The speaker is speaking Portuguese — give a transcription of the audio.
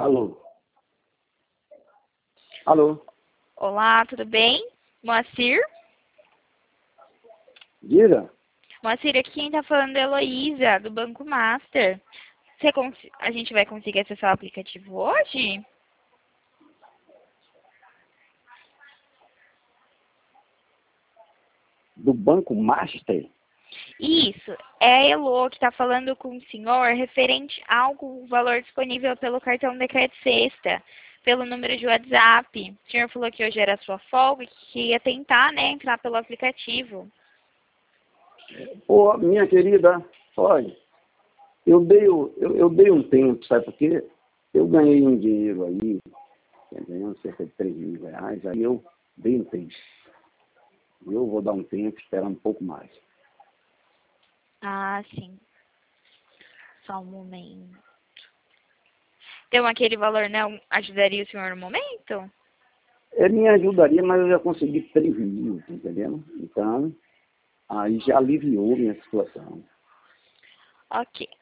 Alô? Alô? Olá, tudo bem? Moacir? Diga? Moacir, aqui quem tá falando é a Heloísa, do Banco Master. A gente vai conseguir acessar o aplicativo hoje? Do Banco Master? Isso, é a Elo que está falando com o senhor referente ao valor disponível pelo cartão de crédito sexta, pelo número de WhatsApp. O senhor falou que hoje era sua folga e que ia tentar, né, entrar pelo aplicativo. Ô, minha querida, olha, eu dei um tempo, sabe por quê? Eu ganhei um dinheiro aí, ganhando cerca de R$ 3.000, aí eu dei um tempo. Eu vou dar um tempo, esperar um pouco mais. Ah, sim. Só um momento. Então, aquele valor não ajudaria o senhor no momento? Me ajudaria, mas eu já consegui 3.000, tá entendendo? Então, aí já aliviou minha situação. Ok.